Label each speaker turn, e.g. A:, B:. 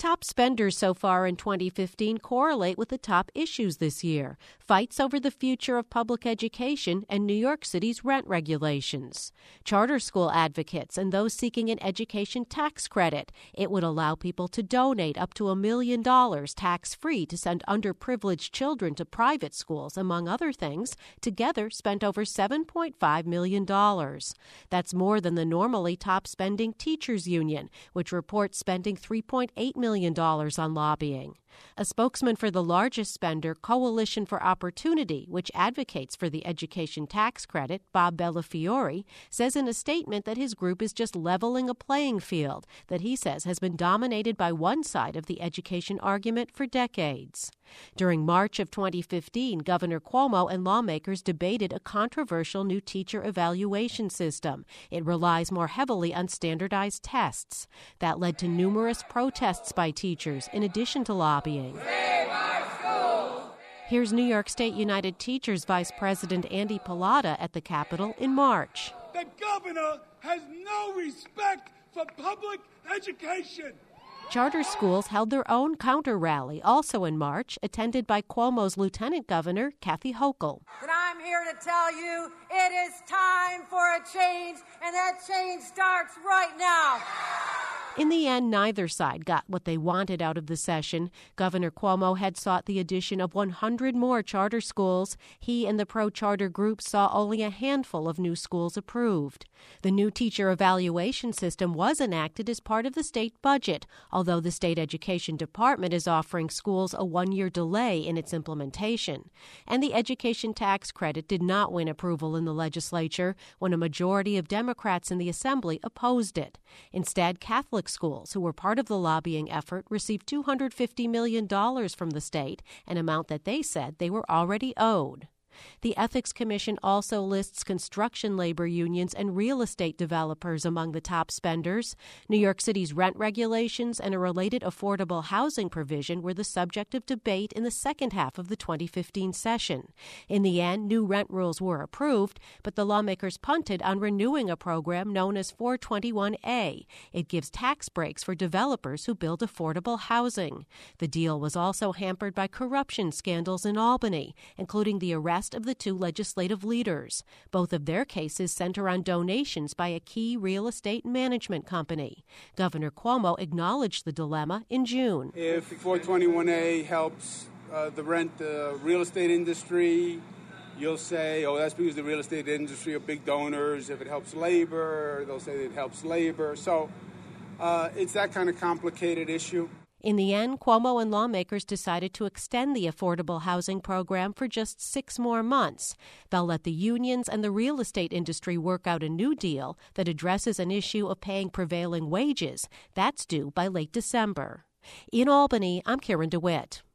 A: top spenders so far in 2015 correlate with the top issues this year: fights over the future of public education and New York City's rent regulations. Charter school advocates and those seeking an education tax credit. It would allow people to donate up to $1 million tax-free to send underprivileged children to private schools, among other things, together spent over $7.5 million. That's more than the normally top-spending teachers union, which reports spending $3.8 million on lobbying. A spokesman for the largest spender, Coalition for Opportunity, which advocates for the education tax credit, Bob Bellafiore, says in a statement that his group is just leveling a playing field that he says has been dominated by one side of the education argument for decades. During March of 2015, Governor Cuomo and lawmakers debated a controversial new teacher evaluation system. It relies more heavily on standardized tests. That led to numerous protests by teachers, in addition to lobbying.
B: Save our schools!
A: Here's New York State United Teachers Vice President Andy Pallotta at the Capitol in March.
C: The governor has no respect for public education.
A: Charter schools held their own counter-rally, also in March, attended by Cuomo's Lieutenant Governor, Kathy Hochul.
D: And I'm here to tell you it is time for a change, and that change starts right now.
A: In the end, neither side got what they wanted out of the session. Governor Cuomo had sought the addition of 100 more charter schools. He and the pro-charter groups saw only a handful of new schools approved. The new teacher evaluation system was enacted as part of the state budget, although the state education department is offering schools a one-year delay in its implementation. And the education tax credit did not win approval in the legislature when a majority of Democrats in the assembly opposed it. Instead, Catholic schools, who were part of the lobbying effort, received $250 million from the state, an amount that they said they were already owed. The Ethics Commission also lists construction labor unions and real estate developers among the top spenders. New York City's rent regulations and a related affordable housing provision were the subject of debate in the second half of the 2015 session. In the end, new rent rules were approved, but the lawmakers punted on renewing a program known as 421A. It gives tax breaks for developers who build affordable housing. The deal was also hampered by corruption scandals in Albany, including the arrest of the two legislative leaders. Both of their cases center on donations by a key real estate management company. Governor Cuomo acknowledged the dilemma in June.
E: If 421A helps the real estate industry, you'll say, oh, that's because the real estate industry are big donors. If it helps labor, they'll say it helps labor. So it's that kind of complicated issue.
A: In the end, Cuomo and lawmakers decided to extend the affordable housing program for just 6 more months. They'll let the unions and the real estate industry work out a new deal that addresses an issue of paying prevailing wages. That's due by late December. In Albany, I'm Karen DeWitt.